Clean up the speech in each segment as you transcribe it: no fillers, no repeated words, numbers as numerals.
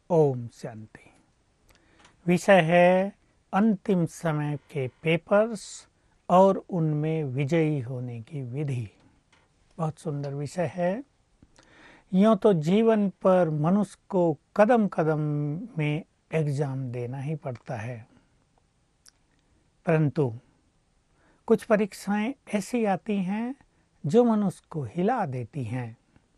ओम शांति। विषय है अंतिम समय के पेपर्स और उनमें विजयी होने की विधि। बहुत सुंदर विषय है। यूँ तो जीवन पर मनुष्य को कदम कदम में एग्जाम देना ही पड़ता है, परंतु कुछ परीक्षाएं ऐसी आती हैं जो मनुष्य को हिला देती हैं।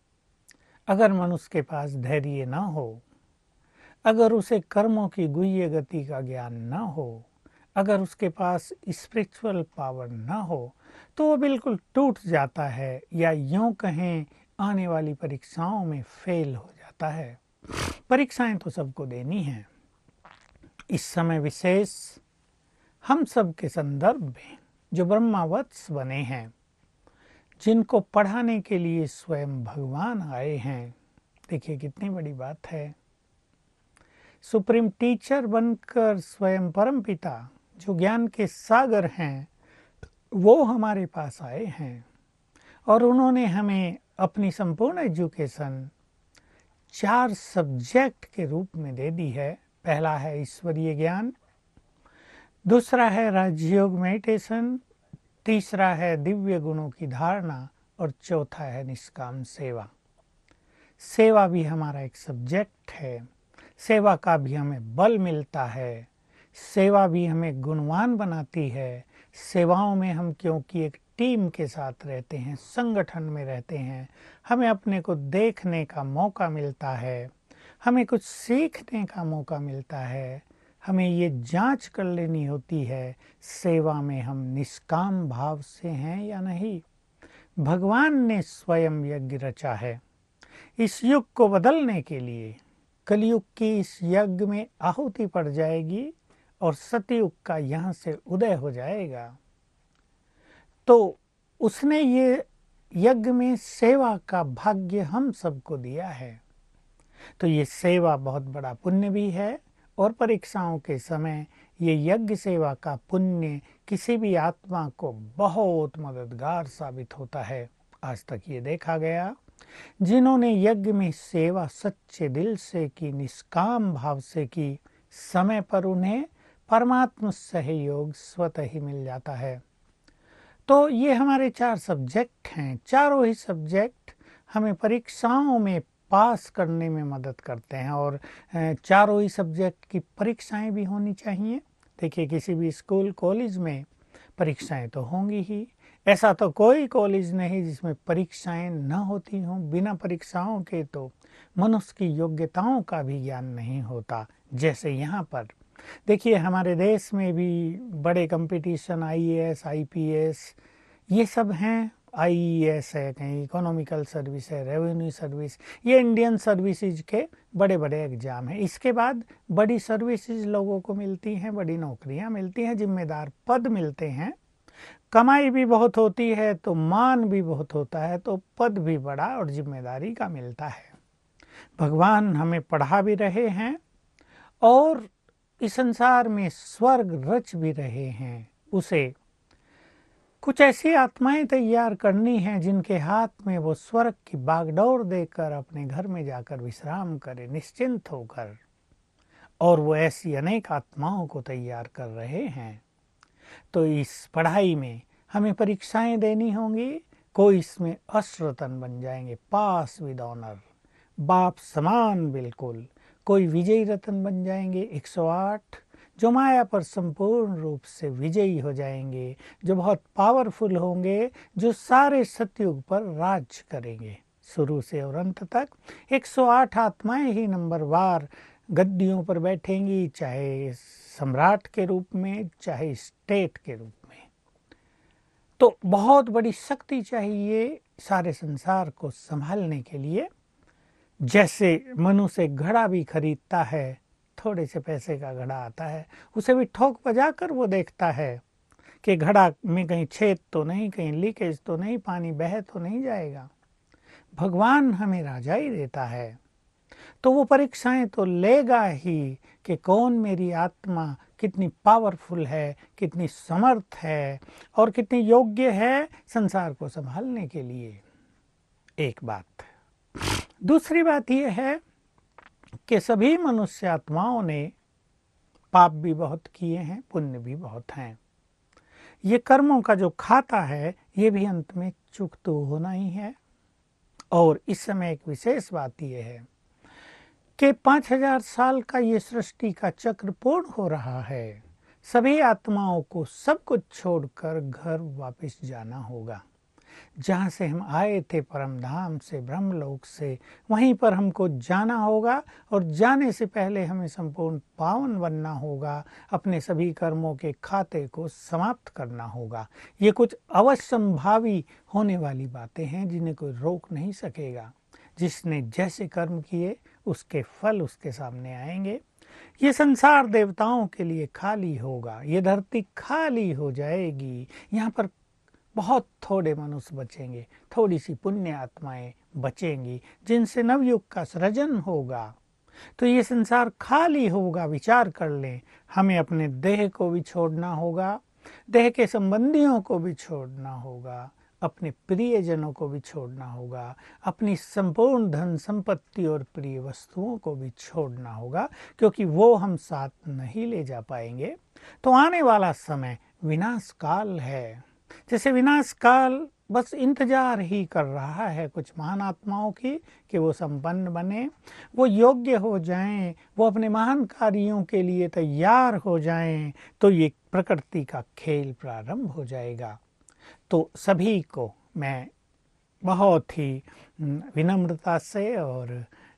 अगर मनुष्य के पास धैर्य न हो, अगर उसे कर्मों की गुह्य गति का ज्ञान न हो, अगर उसके पास स्पिरिचुअल पावर न हो, तो वो बिल्कुल टूट जाता है या यूं कहें आने वाली परीक्षाओं में फेल हो जाता है। परीक्षाएं तो सबको देनी हैं। इस समय विशेष हम सब के संदर्भ में जो ब्रह्मावत्स बने हैं, जिनको पढ़ाने के लिए स्वयं भगवान आए हैं। देखिए कितनी बड़ी बात है। सुप्रीम टीचर बनकर स्वयं परमपिता जो ज्ञान के सागर हैं, वो हमारे पास आए हैं और उन्होंने हमें अपनी संपूर्ण एजुकेशन 4 सब्जेक्ट के रूप में दे दी है। पहला है ईश्वरीय ज्ञान, दूसरा है राजयोग मेडिटेशन, तीसरा है दिव्य गुणों की धारणा और चौथा है निष्काम सेवा। सेवा भी हमारा एक सब्जेक्ट है। सेवा का भी हमें बल मिलता है। सेवा भी हमें गुणवान बनाती है। सेवाओं में हम क्योंकि एक टीम के साथ रहते हैं, संगठन में रहते हैं, हमें अपने को देखने का मौका मिलता है, हमें कुछ सीखने का मौका मिलता है। हमें ये जांच कर लेनी होती है सेवा में हम निष्काम भाव से हैं या नहीं। भगवान ने स्वयं यज्ञ रचा है। इस युग को बदलने के लिए कलयुग की इस यज्ञ में आहुति पड़ जाएगी और सतयुग का यहाँ से उदय हो जाएगा। तो उसने ये यज्ञ में सेवा का भाग्य हम सबको दिया है। तो ये सेवा बहुत बड़ा पुण्य भी है और परीक्षाओं के समय ये यज्ञ सेवा का पुण्य किसी भी आत्मा को बहुत मददगार साबित होता है। आज तक ये देखा गया, जिन्होंने यज्ञ में सेवा सच्चे दिल से की, निष्काम भाव से की, समय पर उन्हें परमात्मा सहयोग स्वतः ही मिल जाता है। तो ये हमारे 4 सब्जेक्ट हैं। चारों ही सब्जेक्ट हमें परीक्षाओं में पास करने में मदद करते हैं और चारों ही सब्जेक्ट की परीक्षाएं भी होनी चाहिए। देखिए किसी भी स्कूल कॉलेज में परीक्षाएं तो होंगी ही। ऐसा तो कोई कॉलेज नहीं जिसमें परीक्षाएं न होती हों। बिना परीक्षाओं के तो मनुष्य की योग्यताओं का भी ज्ञान नहीं होता। जैसे यहाँ पर देखिए हमारे देश में भी बड़े कंपटीशन आईएएस, आईपीएस ये सब हैं। आईईएस है, कहीं इकोनॉमिकल सर्विस है, रेवेन्यू सर्विस, ये इंडियन सर्विसेज के बड़े बड़े एग्जाम हैं। इसके बाद बड़ी सर्विसेज लोगों को मिलती हैं, बड़ी नौकरियां मिलती हैं, जिम्मेदार पद मिलते हैं, कमाई भी बहुत होती है तो मान भी बहुत होता है, तो पद भी बड़ा और जिम्मेदारी का मिलता है। भगवान हमें पढ़ा भी रहे हैं और इस संसार में स्वर्ग रच भी रहे हैं। उसे कुछ ऐसी आत्माएं तैयार करनी हैं जिनके हाथ में वो स्वर्ग की बागडोर देकर अपने घर में जाकर विश्राम करे निश्चिंत होकर, और वो ऐसी अनेक आत्माओं को तैयार कर रहे हैं। तो इस पढ़ाई में हमें परीक्षाएं देनी होंगी। कोई इसमें अश्रतन बन जाएंगे, पास विद ऑनर, बाप समान बिल्कुल। कोई विजयी रतन बन जाएंगे 108, जो माया पर संपूर्ण रूप से विजयी हो जाएंगे, जो बहुत पावरफुल होंगे, जो सारे सतयुग पर राज करेंगे शुरू से और अंत तक। 108 आत्माएं ही नंबरवार गद्दियों पर बैठेंगी, चाहे सम्राट के रूप में, चाहे स्टेट के रूप में। तो बहुत बड़ी शक्ति चाहिए सारे संसार को संभालने के लिए। जैसे मनुष्य घड़ा भी खरीदता है, थोड़े से पैसे का घड़ा आता है, उसे भी ठोक बजा कर वो देखता है कि घड़ा में कहीं छेद तो नहीं, कहीं लीकेज तो नहीं, पानी बह तो नहीं जाएगा। भगवान हमें राजा ही देता है तो वो परीक्षाएं तो लेगा ही कि कौन मेरी आत्मा कितनी पावरफुल है, कितनी समर्थ है और कितनी योग्य है संसार को संभालने के लिए। एक बात। दूसरी बात यह है कि सभी मनुष्य आत्माओं ने पाप भी बहुत किए हैं, पुण्य भी बहुत हैं। ये कर्मों का जो खाता है ये भी अंत में चूक तो होना ही है। और इस समय एक विशेष बात यह है कि 5000 साल का ये सृष्टि का चक्र पूर्ण हो रहा है। सभी आत्माओं को सब कुछ छोड़कर घर वापस जाना होगा। जहाँ से हम आए थे, परम धाम से, ब्रह्मलोक से, वहीं पर हमको जाना होगा। और जाने से पहले हमें संपूर्ण पावन बनना होगा, अपने सभी कर्मों के खाते को समाप्त करना होगा। ये कुछ अवश्यंभावी होने वाली बातें हैं जिन्हें कोई रोक नहीं सकेगा। जिसने जैसे कर्म किए उसके फल उसके सामने आएंगे। ये संसार देवताओं के लिए खाली होगा, ये धरती खाली हो जाएगी। यहाँ पर बहुत थोड़े मनुष्य बचेंगे, थोड़ी सी पुण्य आत्माएं बचेंगी जिनसे नवयुग का सृजन होगा। तो ये संसार खाली होगा। विचार कर लें, हमें अपने देह को भी छोड़ना होगा, देह के संबंधियों को भी छोड़ना होगा, अपने प्रियजनों को भी छोड़ना होगा, अपनी संपूर्ण धन संपत्ति और प्रिय वस्तुओं को भी छोड़ना होगा, क्योंकि वो हम साथ नहीं ले जा पाएंगे। तो आने वाला समय विनाश काल है। जैसे विनाश काल बस इंतजार ही कर रहा है कुछ महान आत्माओं की कि वो संपन्न बने, वो योग्य हो जाएं, वो अपने महान कार्यों के लिए तैयार हो जाएं, तो ये प्रकृति का खेल प्रारंभ हो जाएगा। तो सभी को मैं बहुत ही विनम्रता से और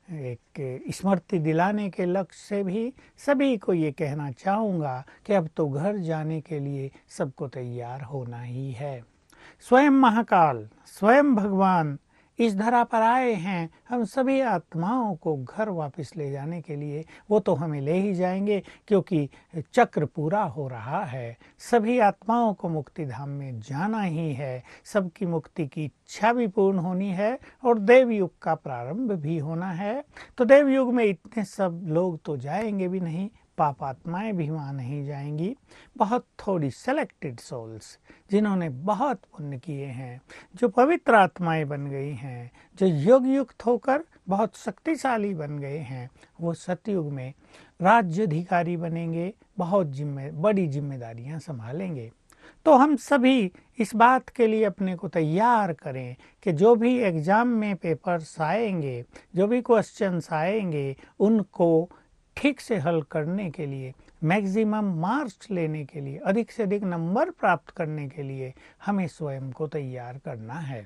एक स्मृति दिलाने के लक्ष्य से भी सभी को ये कहना चाहूँगा कि अब तो घर जाने के लिए सबको तैयार होना ही है। स्वयं महाकाल, स्वयं भगवान इस धरा पर आए हैं हम सभी आत्माओं को घर वापस ले जाने के लिए। वो तो हमें ले ही जाएंगे, क्योंकि चक्र पूरा हो रहा है। सभी आत्माओं को मुक्ति धाम में जाना ही है, सबकी मुक्ति की इच्छा भी पूर्ण होनी है और देवयुग का प्रारंभ भी होना है। तो देवयुग में इतने सब लोग तो जाएंगे भी नहीं, पाप आत्माएं भी वहाँ नहीं जाएंगी। बहुत थोड़ी सेलेक्टेड सोल्स जिन्होंने बहुत पुण्य किए हैं, जो पवित्र आत्माएं बन गई हैं, जो योग युक्त होकर बहुत शक्तिशाली बन गए हैं, वो सतयुग में राज्याधिकारी बनेंगे, बहुत बड़ी जिम्मेदारियां संभालेंगे। तो हम सभी इस बात के लिए अपने को तैयार करें कि जो भी एग्ज़ाम में पेपर्स आएंगे, जो भी क्वेश्चंस आएंगे, उनको ठीक से हल करने के लिए, मैक्सिमम मार्क्स लेने के लिए, अधिक से अधिक नंबर प्राप्त करने के लिए हमें स्वयं को तैयार करना है।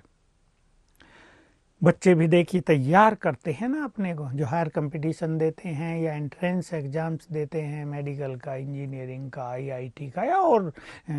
बच्चे भी देखिए तैयार करते हैं ना अपने को, जो हायर कंपटीशन देते हैं या एंट्रेंस एग्जाम्स देते हैं, मेडिकल का, इंजीनियरिंग का, आईआईटी का या और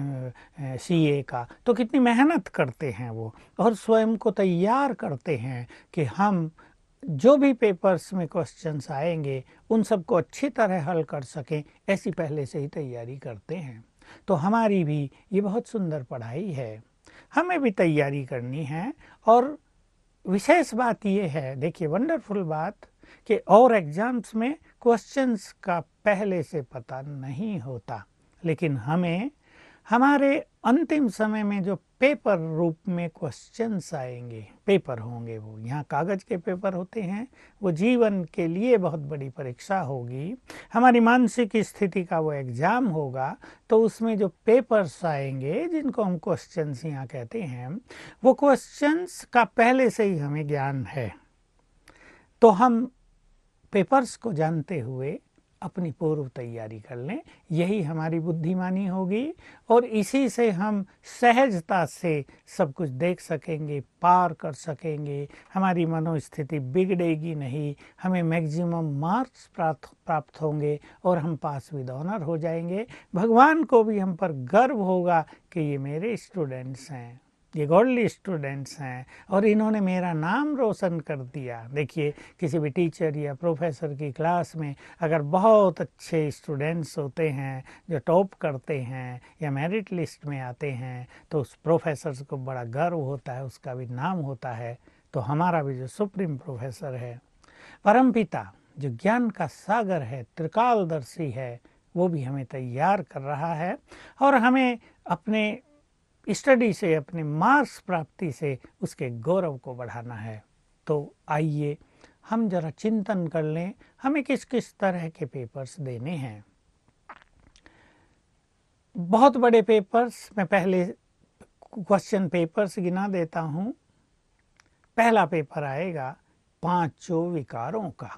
सीए का, तो कितनी मेहनत करते हैं वो और स्वयं को तैयार करते हैं कि हम जो भी पेपर्स में क्वेश्चंस आएंगे उन सबको अच्छी तरह हल कर सकें, ऐसी पहले से ही तैयारी करते हैं। तो हमारी भी ये बहुत सुंदर पढ़ाई है, हमें भी तैयारी करनी है। और विशेष बात ये है, देखिए वंडरफुल बात, कि और एग्जाम्स में क्वेश्चंस का पहले से पता नहीं होता, लेकिन हमें हमारे अंतिम समय में जो पेपर रूप में क्वेश्चंस आएंगे, पेपर होंगे, वो यहाँ कागज के पेपर होते हैं, वो जीवन के लिए बहुत बड़ी परीक्षा होगी, हमारी मानसिक स्थिति का वो एग्ज़ाम होगा। तो उसमें जो पेपर्स आएंगे, जिनको हम क्वेश्चंस यहाँ कहते हैं, वो क्वेश्चंस का पहले से ही हमें ज्ञान है। तो हम पेपर्स को जानते हुए अपनी पूर्व तैयारी कर लें, यही हमारी बुद्धिमानी होगी और इसी से हम सहजता से सब कुछ देख सकेंगे, पार कर सकेंगे, हमारी मनोस्थिति बिगड़ेगी नहीं, हमें मैक्सिमम मार्क्स प्राप्त होंगे और हम पास विद ऑनर हो जाएंगे। भगवान को भी हम पर गर्व होगा कि ये मेरे स्टूडेंट्स हैं, ये गॉडली स्टूडेंट्स हैं और इन्होंने मेरा नाम रोशन कर दिया। देखिए किसी भी टीचर या प्रोफेसर की क्लास में अगर बहुत अच्छे स्टूडेंट्स होते हैं जो टॉप करते हैं या मेरिट लिस्ट में आते हैं, तो उस प्रोफेसर को बड़ा गर्व होता है, उसका भी नाम होता है। तो हमारा भी जो सुप्रीम प्रोफेसर है, परमपिता जो ज्ञान का सागर है, त्रिकालदर्शी है, वो भी हमें तैयार कर रहा है और हमें अपने स्टडी से, अपने मार्क्स प्राप्ति से उसके गौरव को बढ़ाना है। तो आइए हम जरा चिंतन कर लें हमें किस किस तरह के पेपर्स देने हैं। बहुत बड़े पेपर्स, मैं पहले क्वेश्चन पेपर्स गिना देता हूँ। पहला पेपर आएगा पांचों विकारों का,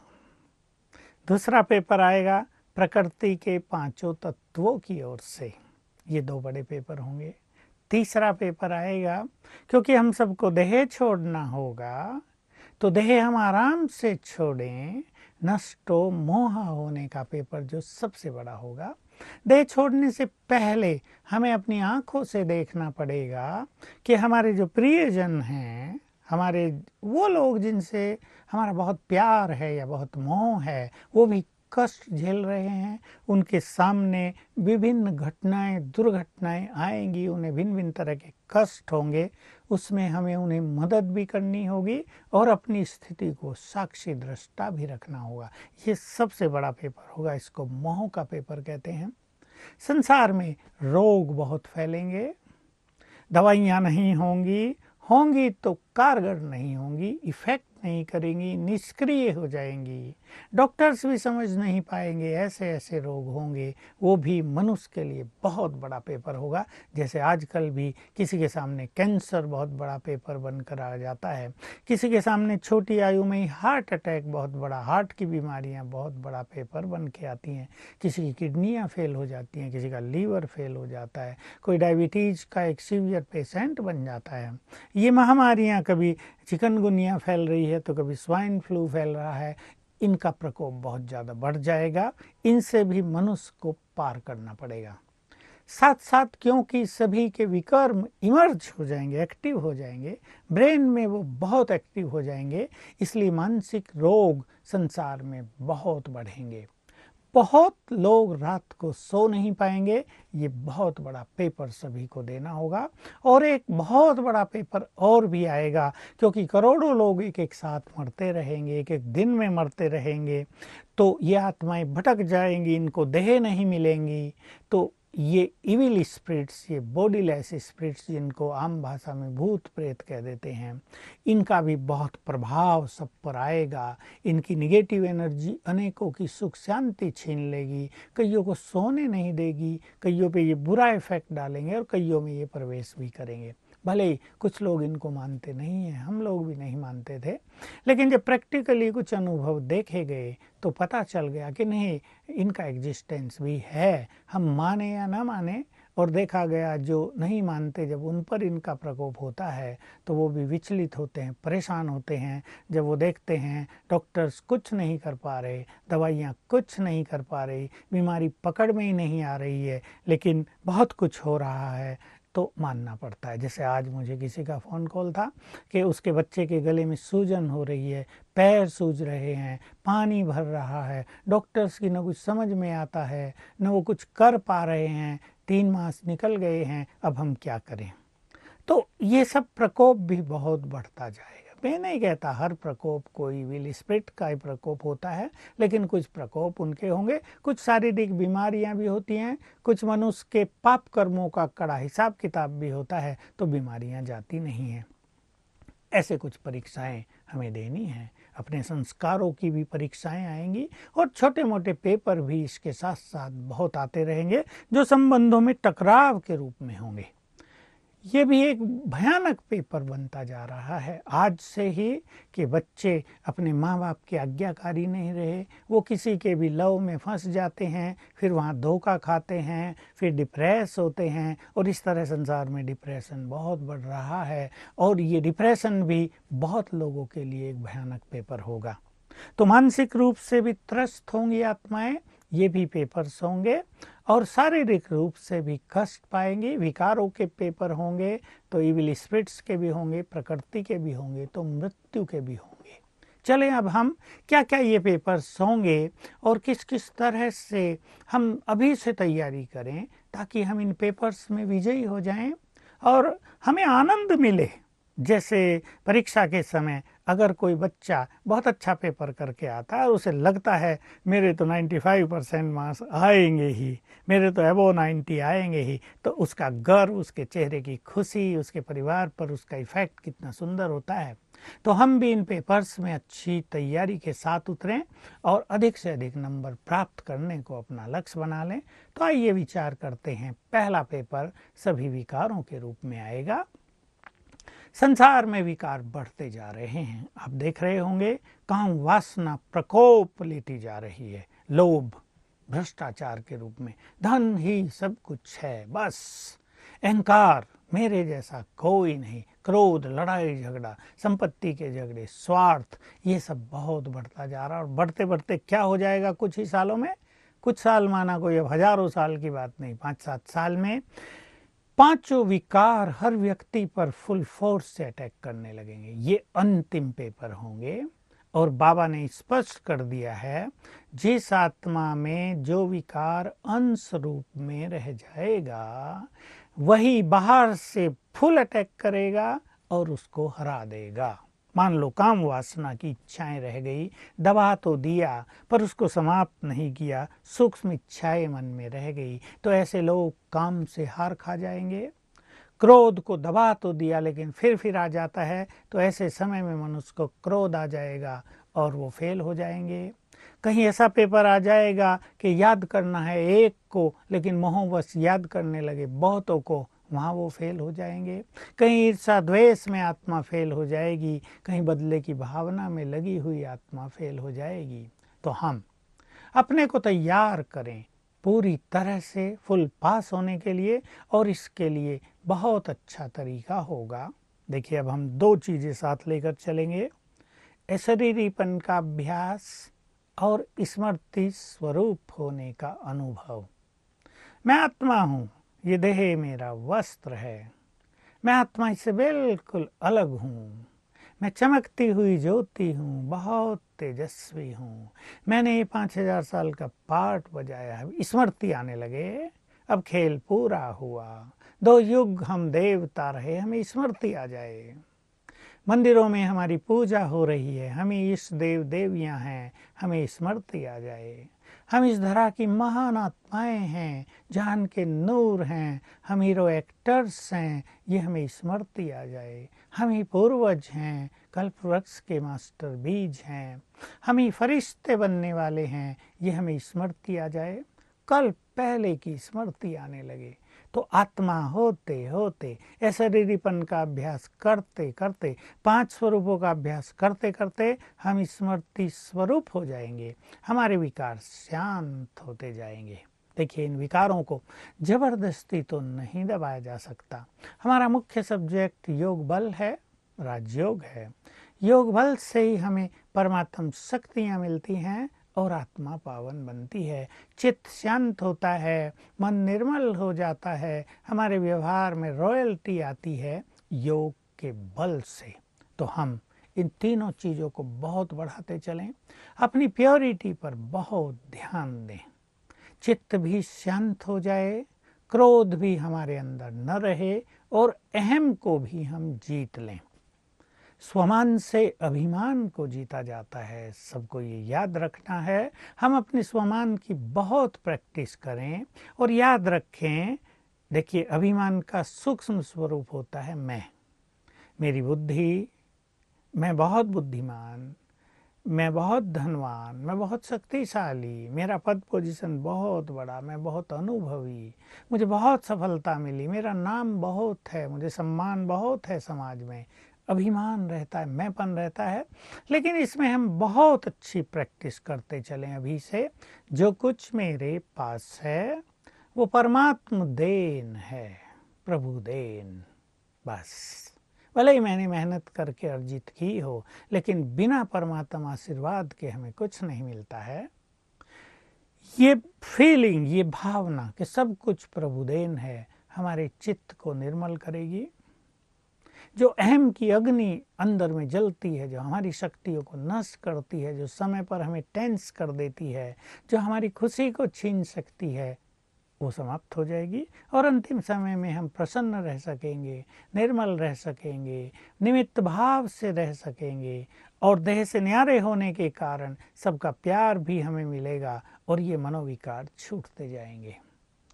दूसरा पेपर आएगा प्रकृति के पांचों तत्वों की ओर से, ये दो बड़े पेपर होंगे। तीसरा पेपर आएगा, क्योंकि हम सबको देह छोड़ना होगा तो देह हम आराम से छोड़ें, नष्टो मोह होने का पेपर जो सबसे बड़ा होगा। देह छोड़ने से पहले हमें अपनी आंखों से देखना पड़ेगा कि हमारे जो प्रियजन हैं, हमारे वो लोग जिनसे हमारा बहुत प्यार है या बहुत मोह है, वो भी कष्ट झेल रहे हैं। उनके सामने विभिन्न घटनाएं, दुर्घटनाएं आएंगी, उन्हें भिन्न भिन्न तरह के कष्ट होंगे। उसमें हमें उन्हें मदद भी करनी होगी और अपनी स्थिति को साक्षी दृष्टा भी रखना होगा। ये सबसे बड़ा पेपर होगा, इसको मोह का पेपर कहते हैं। संसार में रोग बहुत फैलेंगे, दवाइयाँ नहीं होंगी तो कारगर नहीं होंगी, इफेक्ट नहीं करेंगी, निष्क्रिय हो जाएंगी। डॉक्टर्स भी समझ नहीं पाएंगे, ऐसे ऐसे रोग होंगे। वो भी मनुष्य के लिए बहुत बड़ा पेपर होगा। जैसे आजकल भी किसी के सामने कैंसर बहुत बड़ा पेपर बनकर आ जाता है, किसी के सामने छोटी आयु में ही हार्ट अटैक बहुत बड़ा, हार्ट की बीमारियां बहुत बड़ा पेपर बन के आती हैं, किसी की किडनियां फेल हो जाती हैं, किसी का लीवर फेल हो जाता है, कोई डायबिटीज़ का एक सीवियर पेशेंट बन जाता है। ये महामारियां, कभी चिकनगुनिया फैल रही है तो कभी स्वाइन फ्लू फैल रहा है, इनका प्रकोप बहुत ज़्यादा बढ़ जाएगा। इनसे भी मनुष्य को पार करना पड़ेगा। साथ साथ क्योंकि सभी के विकर्म इमर्ज हो जाएंगे, एक्टिव हो जाएंगे, ब्रेन में वो बहुत एक्टिव हो जाएंगे, इसलिए मानसिक रोग संसार में बहुत बढ़ेंगे। बहुत लोग रात को सो नहीं पाएंगे। ये बहुत बड़ा पेपर सभी को देना होगा। और एक बहुत बड़ा पेपर और भी आएगा, क्योंकि करोड़ों लोग एक एक साथ मरते रहेंगे, एक एक दिन में मरते रहेंगे, तो ये आत्माएं भटक जाएंगी, इनको देह नहीं मिलेंगी। तो ये इविल स्पिरिट्स, ये बॉडीलेस स्पिरिट्स, जिनको आम भाषा में भूत प्रेत कह देते हैं, इनका भी बहुत प्रभाव सब पर आएगा। इनकी निगेटिव एनर्जी अनेकों की सुख शांति छीन लेगी, कईयों को सोने नहीं देगी, कईयों पे ये बुरा इफेक्ट डालेंगे और कईयों में ये प्रवेश भी करेंगे। भले ही कुछ लोग इनको मानते नहीं हैं, हम लोग भी नहीं मानते थे, लेकिन जब प्रैक्टिकली कुछ अनुभव देखे गए तो पता चल गया कि नहीं, इनका एग्जिस्टेंस भी है। हम माने या ना माने, और देखा गया जो नहीं मानते, जब उन पर इनका प्रकोप होता है तो वो भी विचलित होते हैं, परेशान होते हैं। जब वो देखते हैं डॉक्टर्स कुछ नहीं कर पा रहे, दवाइयाँ कुछ नहीं कर पा रही, बीमारी पकड़ में ही नहीं आ रही है, लेकिन बहुत कुछ हो रहा है, तो मानना पड़ता है। जैसे आज मुझे किसी का फ़ोन कॉल था कि उसके बच्चे के गले में सूजन हो रही है, पैर सूज रहे हैं, पानी भर रहा है, डॉक्टर्स की न कुछ समझ में आता है, न वो कुछ कर पा रहे हैं, 3 मास निकल गए हैं, अब हम क्या करें। तो ये सब प्रकोप भी बहुत बढ़ता जाएगा। मैं नहीं कहता हर प्रकोप कोई विल स्पिरिट का ही प्रकोप होता है, लेकिन कुछ प्रकोप उनके होंगे। कुछ शारीरिक बीमारियां भी होती हैं, कुछ मनुष्य के पाप कर्मों का कड़ा हिसाब किताब भी होता है, तो बीमारियां जाती नहीं हैं। ऐसे कुछ परीक्षाएं हमें देनी हैं, अपने संस्कारों की भी परीक्षाएं आएंगी, और छोटे मोटे पेपर भी इसके साथ साथ बहुत आते रहेंगे, जो संबंधों में टकराव के रूप में होंगे। ये भी एक भयानक पेपर बनता जा रहा है आज से ही, कि बच्चे अपने माँ बाप के आज्ञाकारी नहीं रहे, वो किसी के भी लव में फंस जाते हैं, फिर वहाँ धोखा खाते हैं, फिर डिप्रेस होते हैं, और इस तरह संसार में डिप्रेशन बहुत बढ़ रहा है। और ये डिप्रेशन भी बहुत लोगों के लिए एक भयानक पेपर होगा। तो मानसिक रूप से भी त्रस्त होंगी आत्माएं, ये भी पेपर्स होंगे, और शारीरिक रूप से भी कष्ट पाएंगे, विकारों के पेपर होंगे, तो इविल स्पिरिट्स के भी होंगे, प्रकृति के भी होंगे, तो मृत्यु के भी होंगे। चलें अब हम क्या क्या ये पेपर्स होंगे और किस किस तरह से हम अभी से तैयारी करें, ताकि हम इन पेपर्स में विजयी हो जाएं और हमें आनंद मिले। जैसे परीक्षा के समय अगर कोई बच्चा बहुत अच्छा पेपर करके आता है और उसे लगता है मेरे तो 95% मार्क्स आएंगे ही, मेरे तो अबव 90 आएंगे ही, तो उसका गर्व, उसके चेहरे की खुशी, उसके परिवार पर उसका इफेक्ट कितना सुंदर होता है। तो हम भी इन पेपर्स में अच्छी तैयारी के साथ उतरें और अधिक से अधिक नंबर प्राप्त करने को अपना लक्ष्य बना लें। तो आइए विचार करते हैं। पहला पेपर सभी विकारों के रूप में आएगा। संसार में विकार बढ़ते जा रहे हैं। आप देख रहे होंगे काम वासना प्रकोप लेती जा रही है। लोभ भ्रष्टाचार के रूप में, धन ही सब कुछ है, बस अहंकार मेरे जैसा कोई नहीं, क्रोध, लड़ाई झगड़ा, संपत्ति के झगड़े, स्वार्थ, ये सब बहुत बढ़ता जा रहा है। और बढ़ते बढ़ते क्या हो जाएगा कुछ ही सालों में, कुछ साल माना कोई, अब हजारों साल की बात नहीं, 5-7 साल में पांचों विकार हर व्यक्ति पर फुल फोर्स से अटैक करने लगेंगे। ये अंतिम पेपर होंगे और बाबा ने स्पष्ट कर दिया है, जिस आत्मा में जो विकार अंश रूप में रह जाएगा वही बाहर से फुल अटैक करेगा और उसको हरा देगा। मान लो काम वासना की इच्छाएं रह गई, दबा तो दिया पर उसको समाप्त नहीं किया, सूक्ष्म इच्छाएं मन में रह गई, तो ऐसे लोग काम से हार खा जाएंगे। क्रोध को दबा तो दिया लेकिन फिर आ जाता है, तो ऐसे समय में मनुष्य को क्रोध आ जाएगा और वो फेल हो जाएंगे। कहीं ऐसा पेपर आ जाएगा कि याद करना है एक को लेकिन मोहवश याद करने लगे बहुतों को, वहाँ वो फेल हो जाएंगे। कहीं ईर्षा द्वेष में आत्मा फेल हो जाएगी, कहीं बदले की भावना में लगी हुई आत्मा फेल हो जाएगी। तो हम अपने को तैयार करें पूरी तरह से फुल पास होने के लिए, और इसके लिए बहुत अच्छा तरीका होगा। देखिए अब हम 2 चीज़ें साथ लेकर चलेंगे, अशरीरीपन का अभ्यास और स्मृति स्वरूप होने का अनुभव। मैं आत्मा हूँ, ये देह मेरा वस्त्र है, मैं आत्मा इससे बिल्कुल अलग हूँ, मैं चमकती हुई ज्योति हूँ, बहुत तेजस्वी हूँ, मैंने ये 5000 साल का पाठ बजाया है। स्मृति आने लगे, अब खेल पूरा हुआ, 2 युग हम देवता रहे, हमें स्मृति आ जाए। मंदिरों में हमारी पूजा हो रही है, हमें इष्ट देव देवियाँ हैं, हमें स्मृति आ जाए। हम इस धरा की महान आत्माएं हैं, जान के नूर हैं, हम हीरो एक्टर्स हैं, ये हमें स्मृति आ जाए। हम ही पूर्वज हैं, कल्प वृक्ष के मास्टर बीज हैं, हम ही फरिश्ते बनने वाले हैं, ये हमें स्मृति आ जाए। कल पहले की स्मृति आने लगे। तो आत्मा होते होते अशरीरीपन का अभ्यास करते करते, 5 स्वरूपों का अभ्यास करते करते हम स्मृति स्वरूप हो जाएंगे, हमारे विकार शांत होते जाएंगे। देखिए इन विकारों को जबरदस्ती तो नहीं दबाया जा सकता। हमारा मुख्य सब्जेक्ट योग बल है, राजयोग है। योग बल से ही हमें परमात्म शक्तियाँ मिलती हैं और आत्मा पावन बनती है, चित्त शांत होता है, मन निर्मल हो जाता है, हमारे व्यवहार में रॉयल्टी आती है योग के बल से। तो हम इन तीनों चीज़ों को बहुत बढ़ाते चलें, अपनी प्योरिटी पर बहुत ध्यान दें, चित्त भी शांत हो जाए, क्रोध भी हमारे अंदर न रहे और अहम को भी हम जीत लें। स्वमान से अभिमान को जीता जाता है, सबको ये याद रखना है। हम अपने स्वमान की बहुत प्रैक्टिस करें और याद रखें। देखिए अभिमान का सूक्ष्म स्वरूप होता है मैं, मेरी बुद्धि, मैं बहुत बुद्धिमान, मैं बहुत धनवान, मैं बहुत शक्तिशाली, मेरा पद पोजीशन बहुत बड़ा, मैं बहुत अनुभवी, मुझे बहुत सफलता मिली, मेरा नाम बहुत है, मुझे सम्मान बहुत है समाज में। अभिमान रहता है, मैंपन रहता है। लेकिन इसमें हम बहुत अच्छी प्रैक्टिस करते चलें अभी से। जो कुछ मेरे पास है वो परमात्म देन है, प्रभु देन। बस भले ही मैंने मेहनत करके अर्जित की हो, लेकिन बिना परमात्मा आशीर्वाद के हमें कुछ नहीं मिलता है। ये फीलिंग, ये भावना कि सब कुछ प्रभु देन है, हमारे चित्त को निर्मल करेगी। जो अहम की अग्नि अंदर में जलती है, जो हमारी शक्तियों को नष्ट करती है, जो समय पर हमें टेंस कर देती है, जो हमारी खुशी को छीन सकती है, वो समाप्त हो जाएगी और अंतिम समय में हम प्रसन्न रह सकेंगे, निर्मल रह सकेंगे, निमित्त भाव से रह सकेंगे और देह से न्यारे होने के कारण सबका प्यार भी हमें मिलेगा और ये मनोविकार छूटते जाएंगे।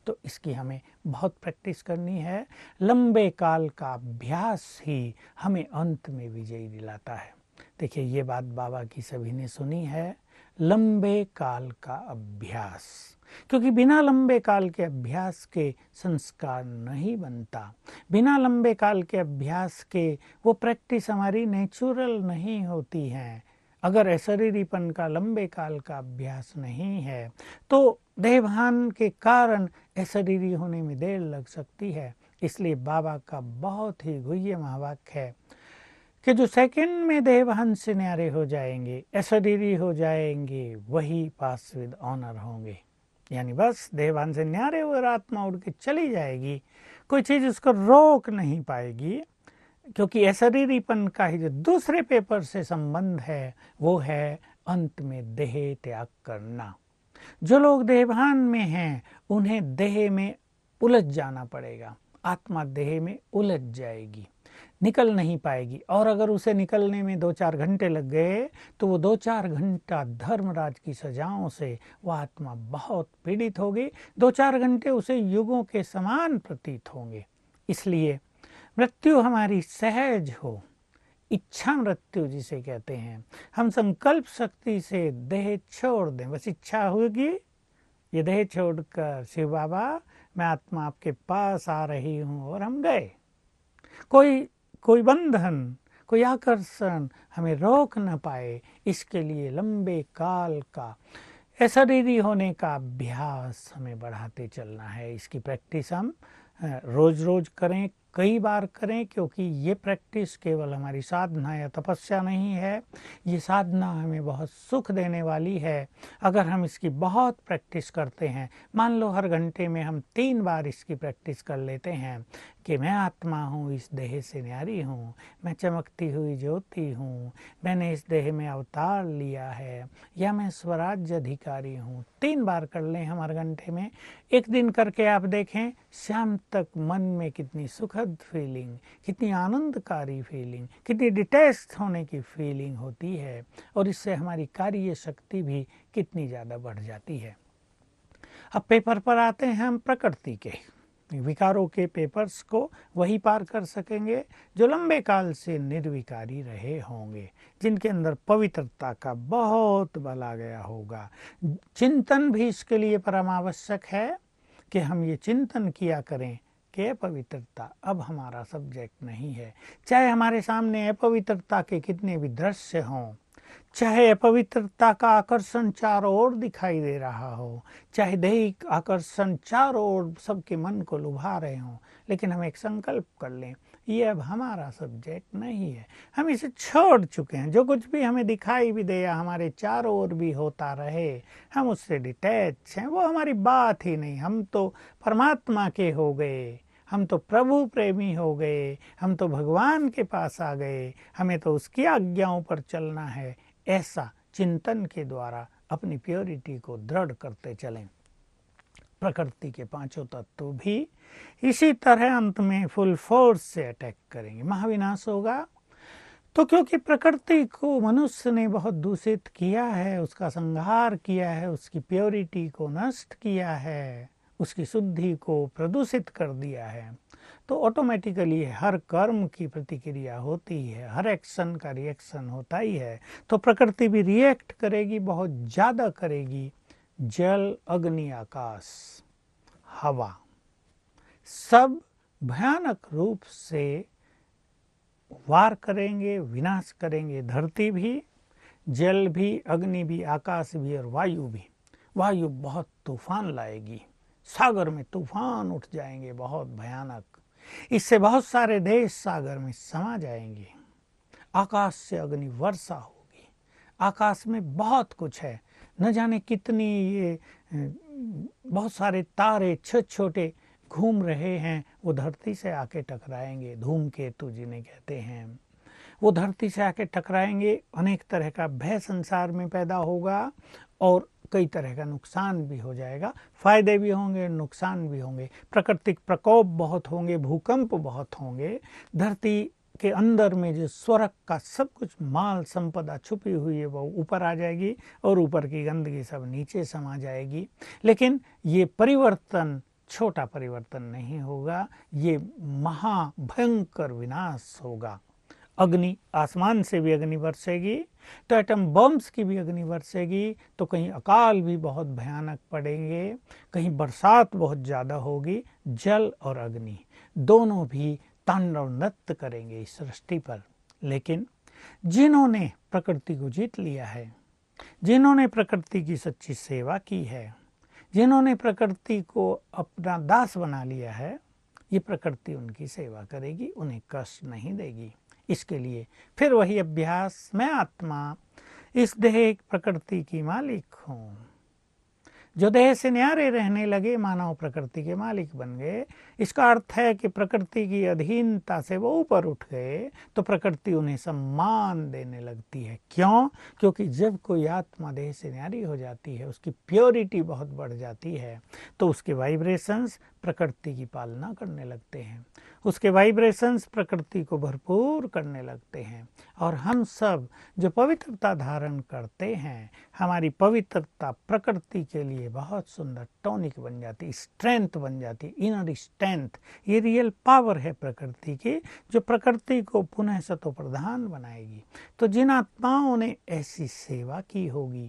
तो इसकी हमें बहुत प्रैक्टिस करनी है। लंबे काल का अभ्यास ही हमें अंत में विजयी दिलाता है। देखिए, ये बात बाबा की सभी ने सुनी है, लंबे काल का अभ्यास, क्योंकि बिना लंबे काल के अभ्यास के संस्कार नहीं बनता। बिना लंबे काल के अभ्यास के वो प्रैक्टिस हमारी नेचुरल नहीं होती है। अगर अशरीरीपन का लंबे काल का अभ्यास नहीं है तो देहभान के कारण अशरीरी होने में देर लग सकती है। इसलिए बाबा का बहुत ही गुह्य महावाक्य है कि जो सेकंड में देहभान से न्यारे हो जाएंगे, अशरीरी हो जाएंगे, वही पास विद ऑनर होंगे। यानी बस देहभान से न्यारे हुए आत्मा उड़ के चली जाएगी, कोई चीज़ उसको रोक नहीं पाएगी, क्योंकि अशरीरीपन का ही जो दूसरे पेपर से संबंध है वो है अंत में देह त्याग करना। जो लोग देहभान में हैं उन्हें देह में उलझ जाना पड़ेगा, आत्मा देह में उलझ जाएगी, निकल नहीं पाएगी। और अगर उसे निकलने में 2-4 घंटे लग गए तो वो 2-4 घंटा धर्मराज की सजाओं से वह आत्मा बहुत पीड़ित होगी, 2-4 घंटे उसे युगों के समान प्रतीत होंगे। इसलिए मृत्यु हमारी सहज हो, इच्छा मृत्यु जिसे कहते हैं, हम संकल्प शक्ति से देह छोड़ दें। बस इच्छा होगी, ये देह छोड़कर शिव बाबा मैं आत्मा आपके पास आ रही हूँ, और हम गए। कोई बंधन, कोई आकर्षण हमें रोक न पाए, इसके लिए लंबे काल का अशरीरी होने का अभ्यास हमें बढ़ाते चलना है। इसकी प्रैक्टिस हम रोज रोज करें, कई बार करें, क्योंकि ये प्रैक्टिस केवल हमारी साधना या तपस्या नहीं है, ये साधना हमें बहुत सुख देने वाली है। अगर हम इसकी बहुत प्रैक्टिस करते हैं, मान लो हर घंटे में हम 3 बार इसकी प्रैक्टिस कर लेते हैं कि मैं आत्मा हूँ, इस देह से न्यारी हूँ, मैं चमकती हुई ज्योति हूँ, मैंने इस देह में अवतार लिया है, या मैं स्वराज्य अधिकारी हूँ। 3 बार कर लें हम हर घंटे में, एक दिन करके आप देखें शाम तक मन में कितनी सुखद फीलिंग, कितनी आनंदकारी फीलिंग, कितनी डिटैच्ड होने की फीलिंग होती है, और इससे हमारी कार्य शक्ति भी कितनी ज़्यादा बढ़ जाती है। अब पेपर पर आते हैं हम प्रकृति के विकारों के पेपर्स को वही पार कर सकेंगे जो लंबे काल से निर्विकारी रहे होंगे, जिनके अंदर पवित्रता का बहुत बल आ गया होगा। चिंतन भी इसके लिए परम आवश्यक है कि हम ये चिंतन किया करें कि अपवित्रता अब हमारा सब्जेक्ट नहीं है। चाहे हमारे सामने अपवित्रता के कितने भी दृश्य हों, चाहे अपवित्रता का आकर्षण चारों ओर दिखाई दे रहा हो, चाहे दैहिक आकर्षण चारों ओर सबके मन को लुभा रहे हों, लेकिन हम एक संकल्प कर लें, ये अब हमारा सब्जेक्ट नहीं है, हम इसे छोड़ चुके हैं। जो कुछ भी हमें दिखाई भी दे या हमारे चारों ओर भी होता रहे, हम उससे डिटैच हैं, वो हमारी बात ही नहीं। हम तो परमात्मा के हो गए, हम तो प्रभु प्रेमी हो गए, हम तो भगवान के पास आ गए, हमें तो उसकी आज्ञाओं पर चलना है। ऐसा चिंतन के द्वारा अपनी प्योरिटी को दृढ़ करते चलें। प्रकृति के 5 तत्व भी इसी तरह अंत में फुल फोर्स से अटैक करेंगे, महाविनाश होगा। तो क्योंकि प्रकृति को मनुष्य ने बहुत दूषित किया है, उसका संहार किया है, उसकी प्योरिटी को नष्ट किया है, उसकी शुद्धि को प्रदूषित कर दिया है, तो ऑटोमेटिकली हर कर्म की प्रतिक्रिया होती है, हर एक्शन का रिएक्शन होता ही है। तो प्रकृति भी रिएक्ट करेगी, बहुत ज़्यादा करेगी। जल, अग्नि, आकाश, हवा सब भयानक रूप से वार करेंगे, विनाश करेंगे। धरती भी, जल भी, अग्नि भी, आकाश भी और वायु भी। वायु बहुत तूफान लाएगी, सागर में तूफान उठ जाएंगे बहुत भयानक, इससे बहुत सारे देश सागर में समा जाएंगे। आकाश से अग्नि वर्षा होगी, आकाश में बहुत कुछ है, न जाने कितनी ये बहुत सारे तारे छोटे छोटे घूम रहे हैं, वो धरती से आके टकराएंगे। धूमकेतु जिन्हें कहते हैं, वो धरती से आके टकराएंगे। अनेक तरह का भय संसार में पैदा होगा और कई तरह का नुकसान भी हो जाएगा। फायदे भी होंगे, नुकसान भी होंगे। प्राकृतिक प्रकोप बहुत होंगे, भूकंप बहुत होंगे। धरती के अंदर में जो स्वर्ग का सब कुछ माल संपदा छुपी हुई है वो ऊपर आ जाएगी और ऊपर की गंदगी सब नीचे समा जाएगी। लेकिन ये परिवर्तन छोटा परिवर्तन नहीं होगा, ये महाभयंकर विनाश होगा। अग्नि, आसमान से भी अग्नि बरसेगी, तो एटम बम्स की भी अग्नि बरसेगी, तो कहीं अकाल भी बहुत भयानक पड़ेंगे, कहीं बरसात बहुत ज़्यादा होगी। जल और अग्नि दोनों भी तांडव नृत्य करेंगे इस सृष्टि पर। लेकिन जिन्होंने प्रकृति को जीत लिया है, जिन्होंने प्रकृति की सच्ची सेवा की है, जिन्होंने प्रकृति को अपना दास बना लिया है, ये प्रकृति उनकी सेवा करेगी, उन्हें कष्ट नहीं देगी। इसके लिए फिर वही अभ्यास, मैं आत्मा इस देह प्रकृति की मालिक हूँ। जो देह से न्यारे रहने लगे मानव प्रकृति के मालिक बन गए। इसका अर्थ है कि प्रकृति की अधीनता से वो ऊपर उठ गए, तो प्रकृति उन्हें सम्मान देने लगती है। क्यों? क्योंकि जब कोई आत्मा देह से न्यारी हो जाती है, उसकी प्योरिटी बहुत बढ़ जाती है, तो उसके वाइब्रेशंस प्रकृति की पालना करने लगते हैं, उसके वाइब्रेशंस प्रकृति को भरपूर करने लगते हैं। और हम सब जो पवित्रता धारण करते हैं, हमारी पवित्रता प्रकृति के लिए बहुत सुंदर टॉनिक बन जाती, स्ट्रेंथ बन जाती, इनर स्ट्रेंथ। ये रियल पावर है प्रकृति की, जो प्रकृति को पुनः सतो प्रधान बनाएगी। तो जिन आत्माओं ने ऐसी सेवा की होगी,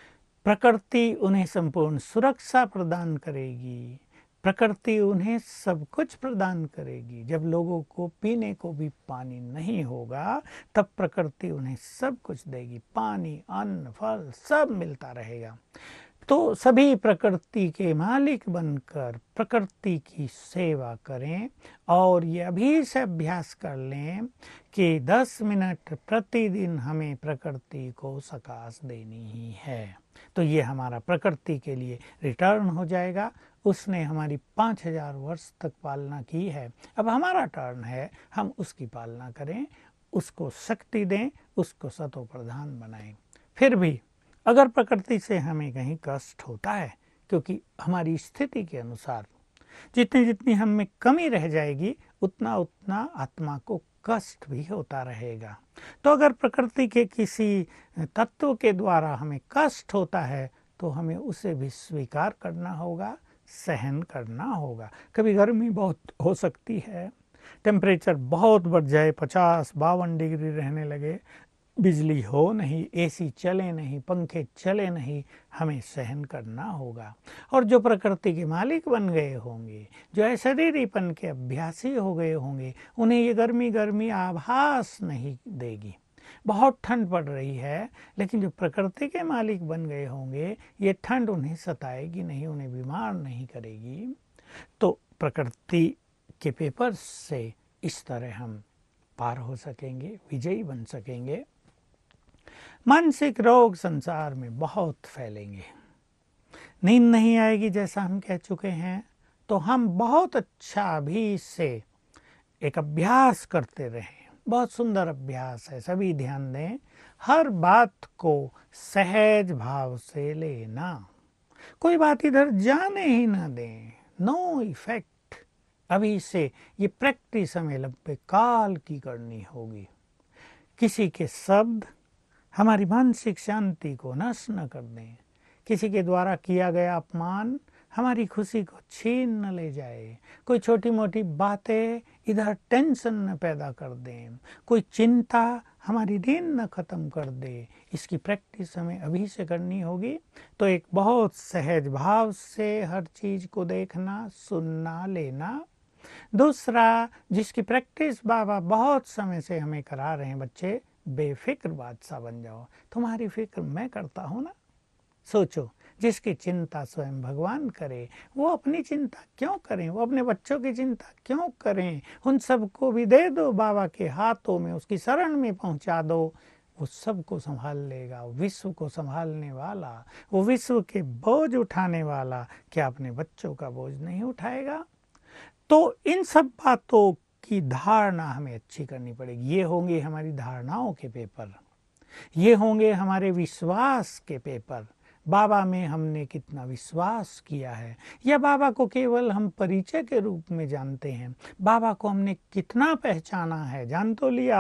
प्रकृति उन्हें संपूर्ण सुरक्षा प्रदान करेगी, प्रकृति उन्हें सब कुछ प्रदान करेगी। जब लोगों को पीने को भी पानी नहीं होगा, तब प्रकृति उन्हें सब कुछ देगी, पानी, अन्न, फल सब मिलता रहेगा। तो सभी प्रकृति के मालिक बनकर प्रकृति की सेवा करें, और ये अभी से अभ्यास कर लें कि 10 मिनट प्रतिदिन हमें प्रकृति को सकाश देनी ही है। तो ये हमारा प्रकृति के लिए रिटर्न हो जाएगा। उसने हमारी 5000 वर्ष तक पालना की है, अब हमारा टर्न है, हम उसकी पालना करें, उसको शक्ति दें, उसको सतो प्रधान बनाएं। फिर भी अगर प्रकृति से हमें कहीं कष्ट होता है, क्योंकि हमारी स्थिति के अनुसार जितनी जितनी हम में कमी रह जाएगी, उतना उतना आत्मा को कष्ट भी होता रहेगा। तो अगर प्रकृति के किसी तत्व के द्वारा हमें कष्ट होता है, तो हमें उसे भी स्वीकार करना होगा, सहन करना होगा। कभी गर्मी बहुत हो सकती है, टेम्परेचर बहुत बढ़ जाए, 50-52 डिग्री रहने लगे, बिजली हो नहीं, एसी चले नहीं, पंखे चले नहीं, हमें सहन करना होगा। और जो प्रकृति के मालिक बन गए होंगे, जो अशरीरीपन के अभ्यासी हो गए होंगे, उन्हें ये गर्मी गर्मी आभास नहीं देगी। बहुत ठंड पड़ रही है, लेकिन जो प्रकृति के मालिक बन गए होंगे, ये ठंड उन्हें सताएगी नहीं, उन्हें बीमार नहीं करेगी। तो प्रकृति के पेपर से इस तरह हम पार हो सकेंगे, विजयी बन सकेंगे। मानसिक रोग संसार में बहुत फैलेंगे, नींद नहीं आएगी जैसा हम कह चुके हैं, तो हम बहुत अच्छा अभी से एक अभ्यास करते रहें। बहुत सुंदर अभ्यास है, सभी ध्यान दें। हर बात को सहज भाव से लेना, कोई बात इधर जाने ही ना दें, नो इफेक्ट। अभी से ये प्रैक्टिस हमें लंबे काल की करनी होगी। किसी के शब्द हमारी मानसिक शांति को नष्ट न कर दें, किसी के द्वारा किया गया अपमान हमारी खुशी को छीन न ले जाए, कोई छोटी मोटी बातें इधर टेंशन न पैदा कर दें, कोई चिंता हमारी नींद न खत्म कर दे। इसकी प्रैक्टिस हमें अभी से करनी होगी। तो एक बहुत सहज भाव से हर चीज को देखना, सुनना, लेना। दूसरा, जिसकी प्रैक्टिस बाबा बहुत समय से हमें करा रहे हैं, बच्चे बेफिक्र बादशाह बन जाओ। तुम्हारी फिक्र मैं करता हूँ ना। सोचो, जिसकी चिंता स्वयं भगवान करे, वो अपनी चिंता क्यों करें, वो अपने बच्चों की चिंता क्यों करें। उन सबको भी दे दो बाबा के हाथों में, उसकी शरण में पहुंचा दो, वो सबको संभाल लेगा। विश्व को संभालने वाला, वो विश्व के बोझ उठाने वाला, क्या अपने बच्चों का बोझ नहीं उठाएगा। तो इन सब बातों की धारणा हमें अच्छी करनी पड़ेगी। ये होंगे हमारी धारणाओं के पेपर, ये होंगे हमारे विश्वास के पेपर। बाबा में हमने कितना विश्वास किया है, या बाबा को केवल हम परिचय के रूप में जानते हैं, बाबा को हमने कितना पहचाना है। जान तो लिया,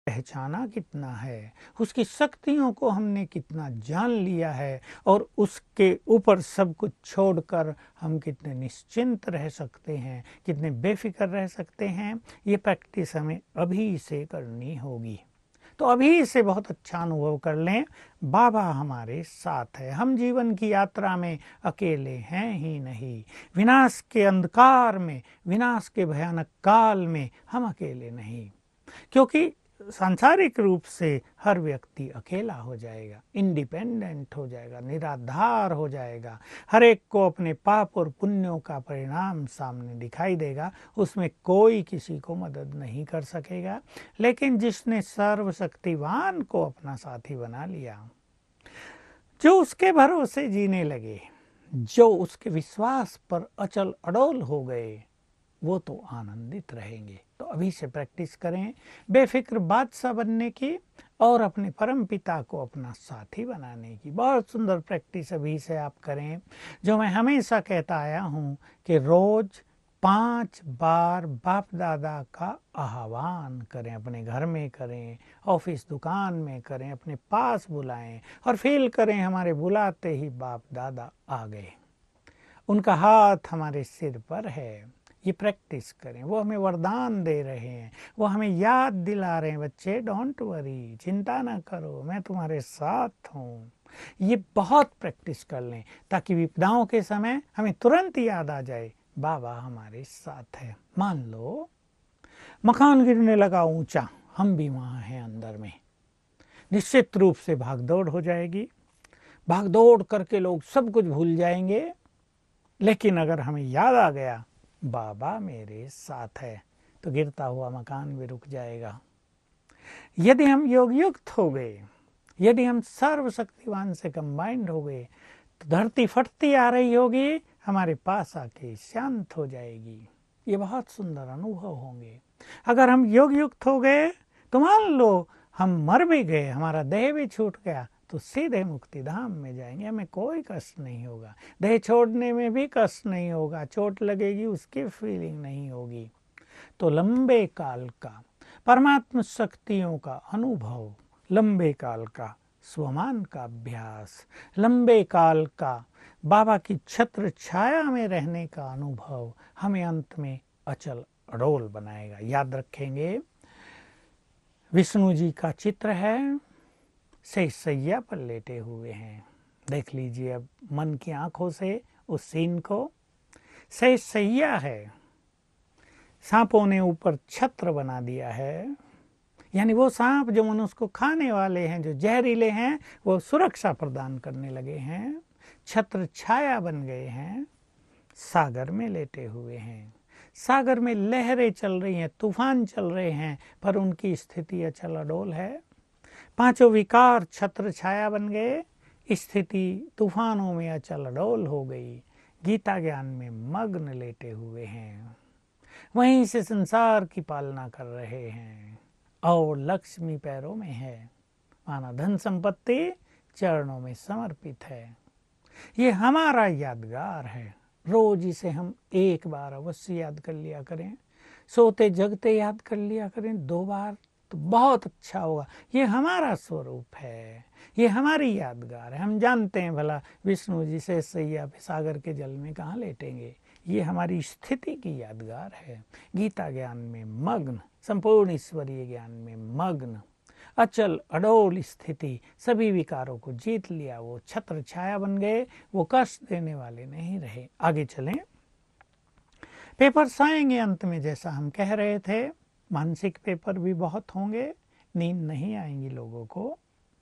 पहचाना कितना है, उसकी शक्तियों को हमने कितना जान लिया है और उसके ऊपर सब कुछ छोड़कर हम कितने निश्चिंत रह सकते हैं, कितने बेफिक्र रह सकते हैं, ये प्रैक्टिस हमें अभी से करनी होगी। तो अभी से बहुत अच्छा अनुभव कर लें, बाबा हमारे साथ है, हम जीवन की यात्रा में अकेले हैं ही नहीं, विनाश के अंधकार में, विनाश के भयानक काल में हम अकेले नहीं, क्योंकि सांसारिक रूप से हर व्यक्ति अकेला हो जाएगा, इंडिपेंडेंट हो जाएगा, निराधार हो जाएगा, हर एक को अपने पाप और पुण्यों का परिणाम सामने दिखाई देगा, उसमें कोई किसी को मदद नहीं कर सकेगा। लेकिन जिसने सर्वशक्तिवान को अपना साथी बना लिया, जो उसके भरोसे जीने लगे, जो उसके विश्वास पर अचल अडोल हो गए, वो तो आनंदित रहेंगे। तो अभी से प्रैक्टिस करें बेफिक्र बादशाह बनने की और अपने परम पिता को अपना साथी बनाने की। बहुत सुंदर प्रैक्टिस अभी से आप करें, जो मैं हमेशा कहता आया हूँ कि रोज 5 बार बाप दादा का आह्वान करें, अपने घर में करें, ऑफिस दुकान में करें, अपने पास बुलाएं और फील करें हमारे बुलाते ही बाप दादा आ गए, उनका हाथ हमारे सिर पर है। ये प्रैक्टिस करें, वो हमें वरदान दे रहे हैं, वो हमें याद दिला रहे हैं, बच्चे डोंट वरी, चिंता ना करो, मैं तुम्हारे साथ हूँ। ये बहुत प्रैक्टिस कर लें ताकि विपदाओं के समय हमें तुरंत याद आ जाए बाबा हमारे साथ है। मान लो मकान गिरने लगा ऊंचा, हम भी वहाँ हैं अंदर में, निश्चित रूप से भागदौड़ हो जाएगी, भागदौड़ करके लोग सब कुछ भूल जाएंगे। लेकिन अगर हमें याद आ गया बाबा मेरे साथ है, तो गिरता हुआ मकान भी रुक जाएगा। यदि हम योग युक्त हो गए, यदि हम सर्वशक्तिवान से कंबाइंड हो गए, तो धरती फटती आ रही होगी, हमारे पास आके शांत हो जाएगी। ये बहुत सुंदर अनुभव होंगे। अगर हम योग युक्त हो गए तो मान लो हम मर भी गए, हमारा देह भी छूट गया, तो सीधे मुक्ति धाम में जाएंगे, हमें कोई कष्ट नहीं होगा, देह छोड़ने में भी कष्ट नहीं होगा, चोट लगेगी उसकी फीलिंग नहीं होगी। तो लंबे काल का परमात्मा शक्तियों का अनुभव, लंबे काल का स्वमान का अभ्यास, लंबे काल का बाबा की छत्र छाया में रहने का अनुभव हमें अंत में अचल अडोल बनाएगा। याद रखेंगे, विष्णु जी का चित्र है, शेष सैया पर लेटे हुए हैं। देख लीजिए अब मन की आंखों से उस सीन को। शेष सैया है, सांपों ने ऊपर छत्र बना दिया है, यानी वो सांप जो मनुष्य को खाने वाले हैं, जो जहरीले हैं, वो सुरक्षा प्रदान करने लगे हैं, छत्र छाया बन गए हैं, सागर में लेटे हुए हैं। सागर में लहरें चल रही हैं, तूफान चल रहे हैं, पर उनकी स्थिति अचल अडोल है। पांचों विकार छत्र छाया बन गए, स्थिति तूफानों में अचल अडोल हो गई, गीता ज्ञान में मग्न लेटे हुए हैं, वहीं से संसार की पालना कर रहे हैं और लक्ष्मी पैरों में है, माना धन संपत्ति चरणों में समर्पित है। ये हमारा यादगार है, रोज इसे हम एक बार अवश्य याद कर लिया करें, सोते जगते याद कर लिया करें 2 बार, तो बहुत अच्छा होगा। ये हमारा स्वरूप है, ये हमारी यादगार है। हम जानते हैं भला विष्णु जी से सैया पे सागर के जल में कहाँ लेटेंगे, ये हमारी स्थिति की यादगार है। गीता ज्ञान में मग्न, संपूर्ण ईश्वरीय ज्ञान में मग्न, अचल अडोल स्थिति, सभी विकारों को जीत लिया, वो छत्र छाया बन गए, वो कष्ट देने वाले नहीं रहे। आगे चलें, पेपर्स आएंगे अंत में, जैसा हम कह रहे थे, मानसिक पेपर भी बहुत होंगे, नींद नहीं आएंगी लोगों को।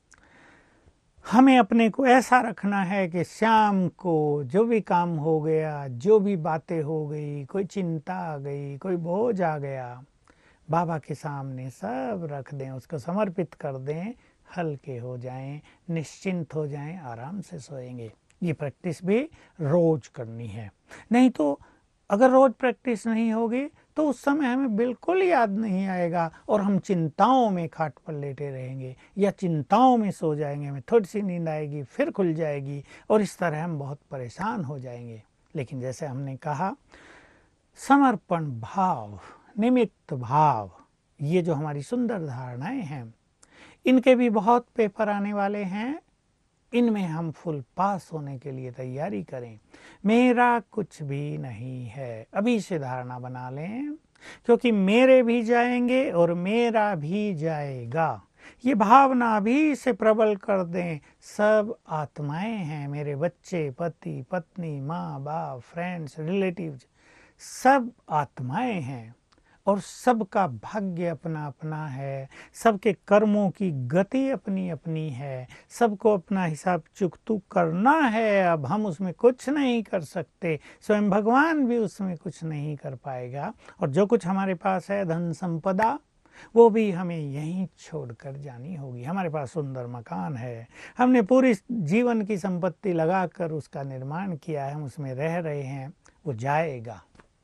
हमें अपने को ऐसा रखना है कि शाम को जो भी काम हो गया, जो भी बातें हो गई, कोई चिंता आ गई, कोई बोझ आ गया, बाबा के सामने सब रख दें, उसको समर्पित कर दें, हल्के हो जाएं, निश्चिंत हो जाएं, आराम से सोएंगे। ये प्रैक्टिस भी रोज करनी है। नहीं तो अगर रोज प्रैक्टिस नहीं होगी तो उस समय हमें बिल्कुल याद नहीं आएगा और हम चिंताओं में खाट पर लेटे रहेंगे या चिंताओं में सो जाएंगे, हमें थोड़ी सी नींद आएगी फिर खुल जाएगी और इस तरह हम बहुत परेशान हो जाएंगे। लेकिन जैसे हमने कहा, समर्पण भाव, निमित्त भाव, ये जो हमारी सुंदर धारणाएं हैं, इनके भी बहुत पेपर आने वाले हैं। इनमें हम फुल पास होने के लिए तैयारी करें। मेरा कुछ भी नहीं है, अभी से धारणा बना लें, क्योंकि मेरे भी जाएंगे और मेरा भी जाएगा। ये भावना अभी से प्रबल कर दें। सब आत्माएं हैं, मेरे बच्चे, पति, पत्नी, माँ बाप, फ्रेंड्स, रिलेटिव्स, सब आत्माएं हैं और सबका भाग्य अपना अपना है। सबके कर्मों की गति अपनी अपनी है। सबको अपना हिसाब चुकतू करना है। अब हम उसमें कुछ नहीं कर सकते, स्वयं भगवान भी उसमें कुछ नहीं कर पाएगा। और जो कुछ हमारे पास है, धन संपदा, वो भी हमें यहीं छोड़कर जानी होगी। हमारे पास सुंदर मकान है, हमने पूरी जीवन की संपत्ति लगाकर उसका निर्माण किया है, हम उसमें रह रहे हैं, वो जाएगा।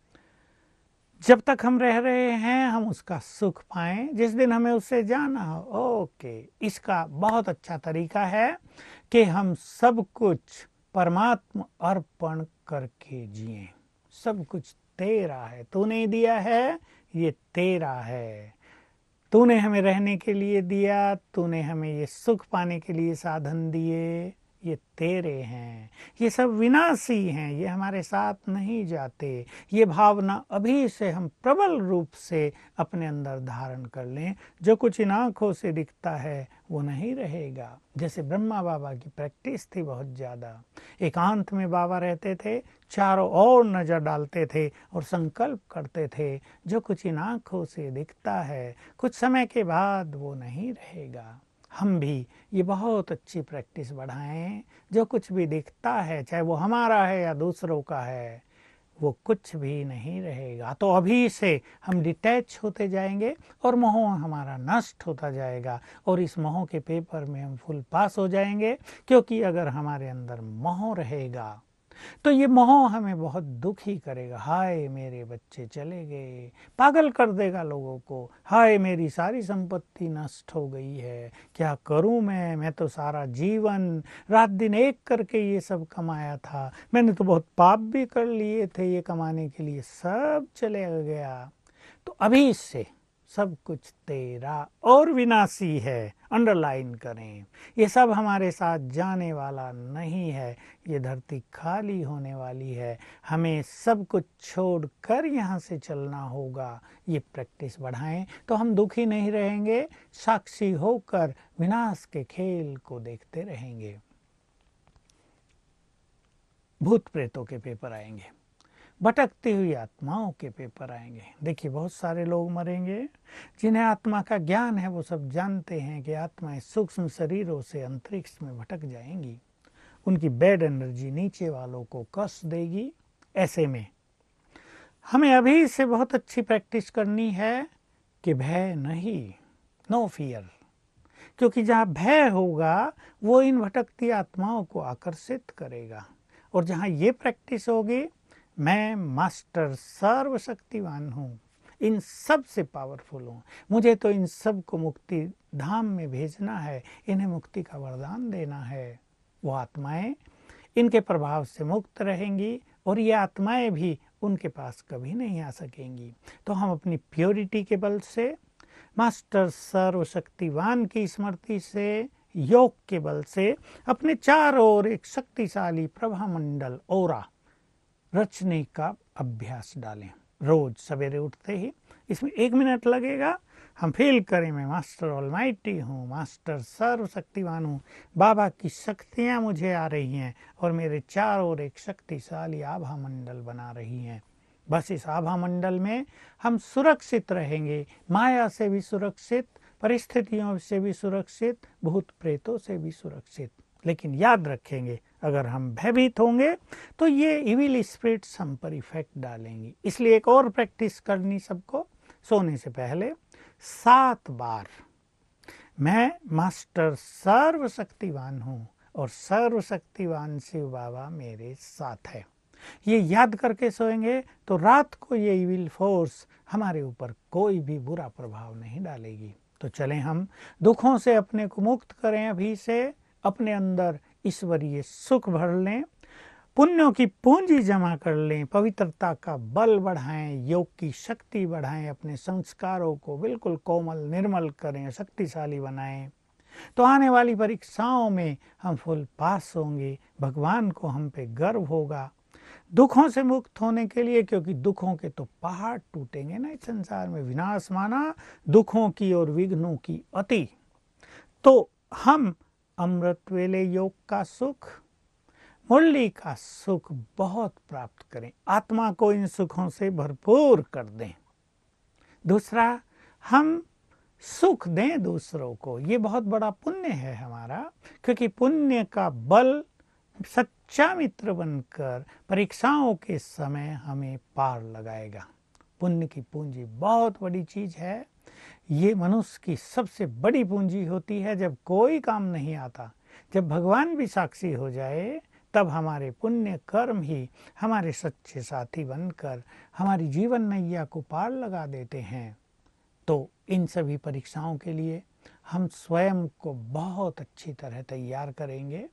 जब तक हम रह रहे हैं हम उसका सुख पाएं, जिस दिन हमें उससे जाना हो, ओके। इसका बहुत अच्छा तरीका है कि हम सब कुछ परमात्मा अर्पण करके जिएं। सब कुछ तेरा है, तूने दिया है, ये तेरा है। तूने हमें रहने के लिए दिया, तूने हमें ये सुख पाने के लिए साधन दिए, ये तेरे हैं। ये सब विनाशी हैं, ये हमारे साथ नहीं जाते। ये भावना अभी से हम प्रबल रूप से अपने अंदर धारण कर लें। जो कुछ इन आँखों से दिखता है वो नहीं रहेगा। जैसे ब्रह्मा बाबा की प्रैक्टिस थी बहुत ज़्यादा। एकांत में बाबा रहते थे, चारों ओर नज़र डालते थे और संकल्प करते थे, जो कुछ इन आँखों से दिखता है कुछ समय के बाद वो नहीं रहेगा। हम भी ये बहुत अच्छी प्रैक्टिस बढ़ाएं। जो कुछ भी दिखता है, चाहे वो हमारा है या दूसरों का है, वो कुछ भी नहीं रहेगा। तो अभी से हम डिटैच होते जाएंगे और मोह हमारा नष्ट होता जाएगा और इस मोह के पेपर में हम फुल पास हो जाएंगे। क्योंकि अगर हमारे अंदर मोह रहेगा तो ये मोह हमें बहुत दुखी करेगा। हाय मेरे बच्चे चले गए, पागल कर देगा लोगों को। हाय मेरी सारी संपत्ति नष्ट हो गई है, क्या करूं मैं तो सारा जीवन रात दिन एक करके ये सब कमाया था, मैंने तो बहुत पाप भी कर लिए थे ये कमाने के लिए, सब चले गया। तो अभी इससे सब कुछ तेरा और विनाशी है, अंडरलाइन करें। ये सब हमारे साथ जाने वाला नहीं है, ये धरती खाली होने वाली है, हमें सब कुछ छोड़कर यहाँ से चलना होगा। ये प्रैक्टिस बढ़ाएं तो हम दुखी नहीं रहेंगे, साक्षी होकर विनाश के खेल को देखते रहेंगे। भूत प्रेतों के पेपर आएंगे, भटकती हुई आत्माओं के पेपर आएंगे। देखिए बहुत सारे लोग मरेंगे जिन्हें आत्मा का ज्ञान है, वो सब जानते हैं कि आत्माएं सूक्ष्म शरीरों से अंतरिक्ष में भटक जाएंगी। उनकी बैड एनर्जी नीचे वालों को कष्ट देगी। ऐसे में हमें अभी से बहुत अच्छी प्रैक्टिस करनी है कि भय नहीं, नो फियर। क्योंकि जहाँ भय होगा वो इन भटकती आत्माओं को आकर्षित करेगा। और जहाँ ये प्रैक्टिस होगी, मैं मास्टर सर्वशक्तिवान हूँ, इन सब से पावरफुल हूँ, मुझे तो इन सब को मुक्ति धाम में भेजना है, इन्हें मुक्ति का वरदान देना है। वो आत्माएं इनके प्रभाव से मुक्त रहेंगी और ये आत्माएं भी उनके पास कभी नहीं आ सकेंगी। तो हम अपनी प्योरिटी के बल से, मास्टर सर्वशक्तिवान की स्मृति से, योग के बल से अपने चारों ओर एक शक्तिशाली प्रभामंडल ओरा रचने का अभ्यास डालें। रोज सवेरे उठते ही इसमें 1 मिनट लगेगा। हम फील करें मैं मास्टर ऑलमाइटी हूँ, मास्टर सर्वशक्तिवान हूँ, बाबा की शक्तियाँ मुझे आ रही हैं और मेरे चारों ओर एक शक्तिशाली आभा मंडल बना रही हैं। बस इस आभा मंडल में हम सुरक्षित रहेंगे, माया से भी सुरक्षित, परिस्थितियों से भी सुरक्षित, भूत प्रेतों से भी सुरक्षित। लेकिन याद रखेंगे, अगर हम भयभीत होंगे तो ये इविल स्पिरिट्स हम पर इफेक्ट डालेंगी। इसलिए एक और प्रैक्टिस करनी सबको, सोने से पहले 7 बार मैं मास्टर सर्वशक्तिवान हूँ और सर्वशक्तिवान शिव बाबा मेरे साथ है, ये याद करके सोएंगे तो रात को ये इविल फोर्स हमारे ऊपर कोई भी बुरा प्रभाव नहीं डालेगी। तो चलें हम दुखों से अपने को मुक्त करें, अभी से अपने अंदर ईश्वरीय सुख भर लें, पुण्यों की पूंजी जमा कर लें, पवित्रता का बल बढ़ाएं, योग की शक्ति बढ़ाएं, अपने संस्कारों को बिल्कुल कोमल निर्मल करें, शक्तिशाली बनाएं, तो आने वाली परीक्षाओं में हम फुल पास होंगे। भगवान को हम पे गर्व होगा दुखों से मुक्त होने के लिए, क्योंकि दुखों के तो पहाड़ टूटेंगे ना इस संसार में। विनाश माना दुखों की और विघ्नों की अति। तो हम अमृत वेले योग का सुख, मुरली का सुख बहुत प्राप्त करें, आत्मा को इन सुखों से भरपूर कर दें। दूसरा, हम सुख दें दूसरों को, ये बहुत बड़ा पुण्य है हमारा, क्योंकि पुण्य का बल सच्चा मित्र बनकर परीक्षाओं के समय हमें पार लगाएगा। पुण्य की पूंजी बहुत बड़ी चीज है। ये मनुष्य की सबसे बड़ी पूंजी होती है। जब कोई काम नहीं आता, जब भगवान भी साक्षी हो जाए, तब हमारे पुण्य कर्म ही हमारे सच्चे साथी बनकर हमारी जीवन नैया को पार लगा देते हैं। तो इन सभी परीक्षाओं के लिए हम स्वयं को बहुत अच्छी तरह तैयार करेंगे।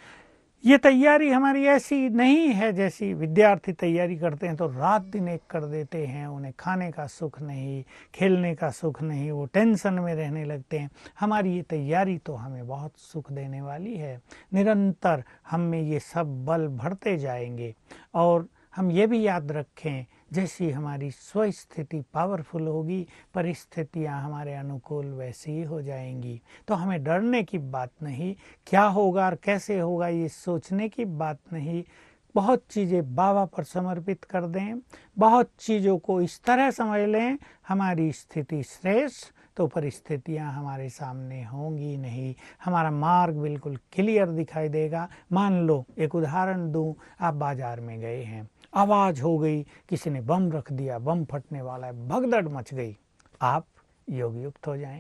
ये तैयारी हमारी ऐसी नहीं है जैसी विद्यार्थी तैयारी करते हैं तो रात दिन एक कर देते हैं, उन्हें खाने का सुख नहीं, खेलने का सुख नहीं, वो टेंशन में रहने लगते हैं। हमारी ये तैयारी तो हमें बहुत सुख देने वाली है। निरंतर हम में ये सब बल बढ़ते जाएंगे। और हम ये भी याद रखें, जैसी हमारी स्वस्थिति पावरफुल होगी, परिस्थितियां हमारे अनुकूल वैसी ही हो जाएंगी। तो हमें डरने की बात नहीं, क्या होगा और कैसे होगा ये सोचने की बात नहीं। बहुत चीज़ें बाबा पर समर्पित कर दें, बहुत चीज़ों को इस तरह समझ लें, हमारी स्थिति श्रेष्ठ तो परिस्थितियां हमारे सामने होंगी नहीं, हमारा मार्ग बिल्कुल क्लियर दिखाई देगा। मान लो एक उदाहरण दूं, आप बाजार में गए हैं, आवाज हो गई, किसी ने बम रख दिया, बम फटने वाला है, भगदड़ मच गई। आप योग युक्त हो जाएं,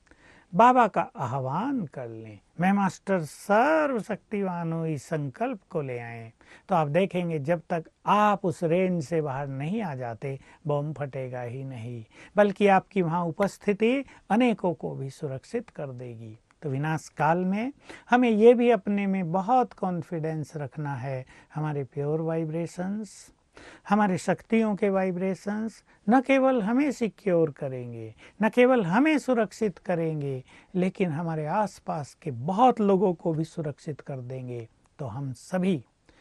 बाबा का आह्वान कर लें, मैं मास्टर सर्वशक्तिवान हूं, इस संकल्प को ले आएं। तो आप देखेंगे जब तक आप उस रेंज से बाहर नहीं आ जाते, बम फटेगा ही नहीं, बल्कि आपकी वहां उपस्थिति अनेकों को भी सुरक्षित कर देगी। तो विनाश काल में हमें ये भी अपने में बहुत कॉन्फिडेंस रखना है। हमारे प्योर वाइब्रेशंस, हमारे शक्तियों के वाइब्रेशंस न केवल हमें सिक्योर करेंगे, न केवल हमें सुरक्षित करेंगे, लेकिन हमारे आसपास के बहुत लोगों को भी सुरक्षित कर देंगे। तो हम सभी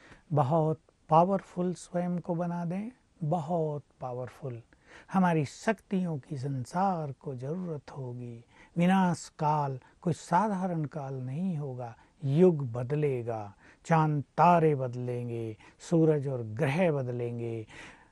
बहुत पावरफुल स्वयं को बना दें, बहुत पावरफुल। हमारी शक्तियों की संसार को जरूरत होगी। विनाश काल कोई साधारण काल नहीं होगा, युग बदलेगा, चांद तारे बदलेंगे, सूरज और ग्रह बदलेंगे,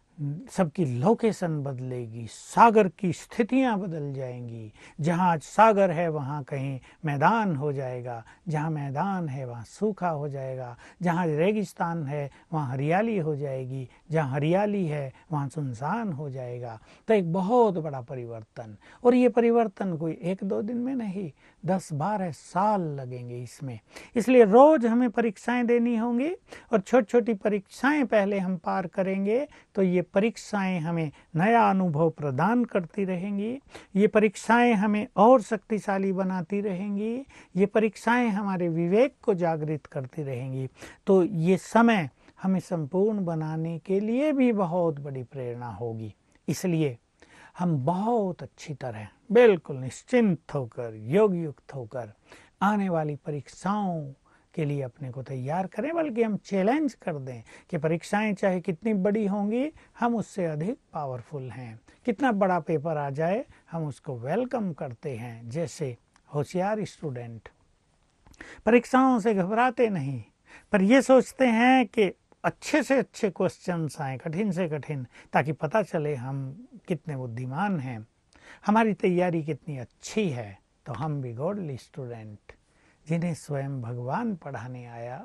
सबकी लोकेशन बदलेगी, सागर की स्थितियां बदल जाएंगी। जहां आज सागर है वहां कहीं मैदान हो जाएगा, जहां मैदान है वहां सूखा हो जाएगा, जहां रेगिस्तान है वहां हरियाली हो जाएगी, जहां हरियाली है वहां सुनसान हो जाएगा। तो एक बहुत बड़ा परिवर्तन, और ये परिवर्तन कोई एक दो दिन में नहीं, 10-12 साल लगेंगे इसमें। इसलिए रोज हमें परीक्षाएं देनी होंगी, और छोटी छोटी परीक्षाएं पहले हम पार करेंगे तो ये परीक्षाएं हमें नया अनुभव प्रदान करती रहेंगी। ये परीक्षाएं हमें और शक्तिशाली बनाती रहेंगी। ये परीक्षाएं हमारे विवेक को जागृत करती रहेंगी। तो ये समय हमें संपूर्ण बनाने के लिए भी बहुत बड़ी प्रेरणा होगी। इसलिए हम बहुत अच्छी तरह बिल्कुल निश्चिंत होकर, योग युक्त होकर आने वाली परीक्षाओं के लिए अपने को तैयार करें। बल्कि हम चैलेंज कर दें कि परीक्षाएं चाहे कितनी बड़ी होंगी, हम उससे अधिक पावरफुल हैं। कितना बड़ा पेपर आ जाए हम उसको वेलकम करते हैं। जैसे होशियार स्टूडेंट परीक्षाओं से घबराते नहीं, पर ये सोचते हैं कि अच्छे से अच्छे क्वेश्चंस आए, कठिन से कठिन, ताकि पता चले हम कितने बुद्धिमान हैं, हमारी तैयारी कितनी अच्छी है। तो हम भी गॉडली स्टूडेंट, जिन्हें स्वयं भगवान पढ़ाने आया,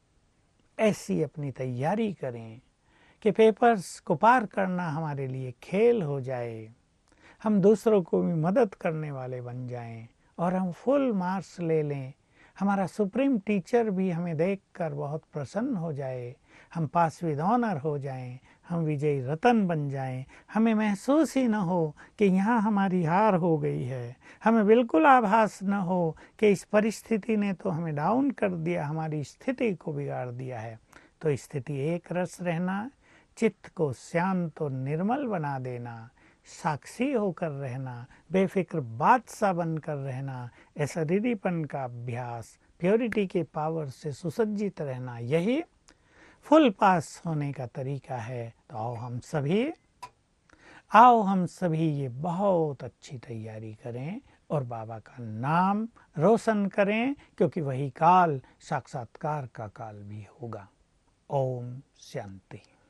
ऐसी अपनी तैयारी करें कि पेपर्स को पार करना हमारे लिए खेल हो जाए, हम दूसरों को भी मदद करने वाले बन जाएं, और हम फुल मार्क्स ले लें। हमारा सुप्रीम टीचर भी हमें देखकर बहुत प्रसन्न हो जाए, हम पास विद ऑनर हो जाएं, हम विजयी रतन बन जाएं। हमें महसूस ही न हो कि यहाँ हमारी हार हो गई है, हमें बिल्कुल आभास न हो कि इस परिस्थिति ने तो हमें डाउन कर दिया, हमारी स्थिति को बिगाड़ दिया है। तो स्थिति एक रस रहना, चित्त को शांत और निर्मल बना देना, साक्षी होकर रहना, बेफिक्र बादशाह बनकर रहना, अशरीरीपन का अभ्यास, प्योरिटी के पावर से सुसज्जित रहना, यही फुल पास होने का तरीका है। तो आओ हम सभी ये बहुत अच्छी तैयारी करें और बाबा का नाम रोशन करें, क्योंकि वही काल साक्षात्कार का काल भी होगा। ओम शांति।